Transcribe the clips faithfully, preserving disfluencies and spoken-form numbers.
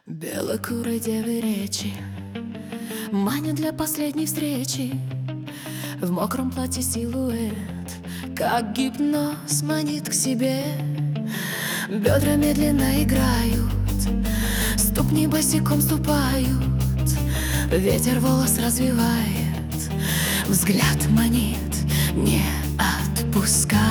Белокурой девы речи манят для последней встречи. В мокром платье силуэт, как гипноз, манит к себе. Бедра медленно играют, ступни босиком ступают. Ветер волос развивает, взгляд манит, не отпускает.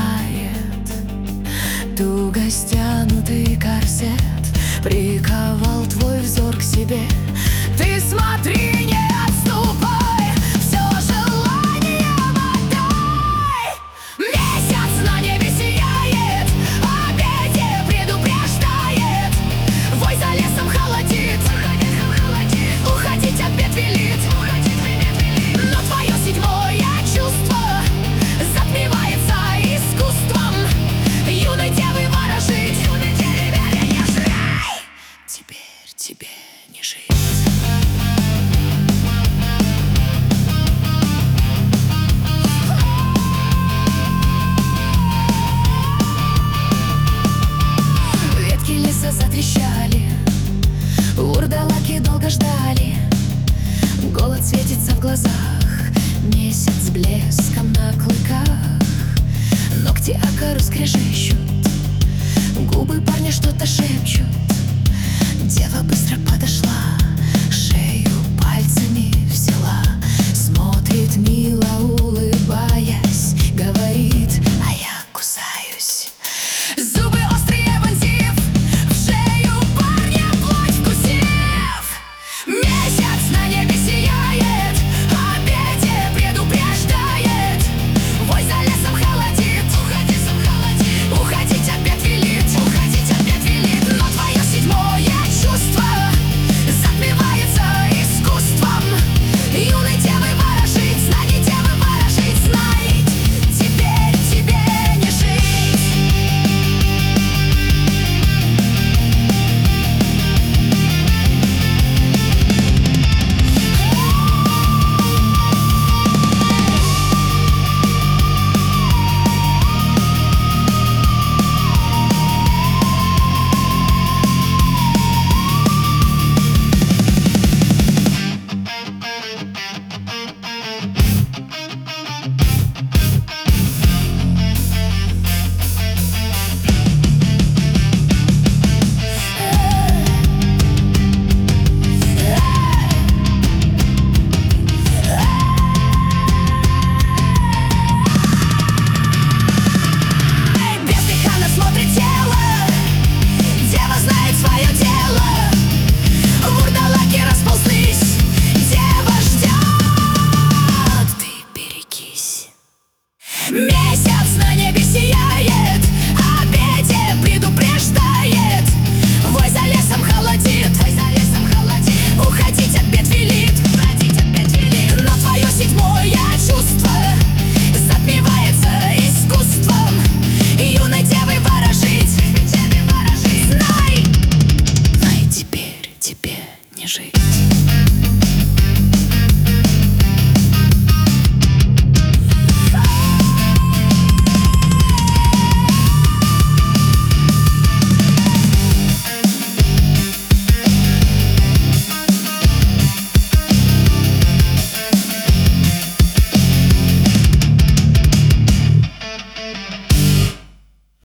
Туго стянутый корсет приковал твой взор к себе. Ты смотри, не отступай, все желанием отдай. Месяц на небе сияет, о беде предупреждает. Вой за лесом холодит, уходить от бед велит. Но твое седьмое чувство затмевается искусством юной девы ворожить. Теперь тебе не жить. Ветки леса затрещали, урдалаки долго ждали. Голод светится в глазах, месяц с блеском на клыках. Ногти о кору скрежещут, губы парня что-то шепчут.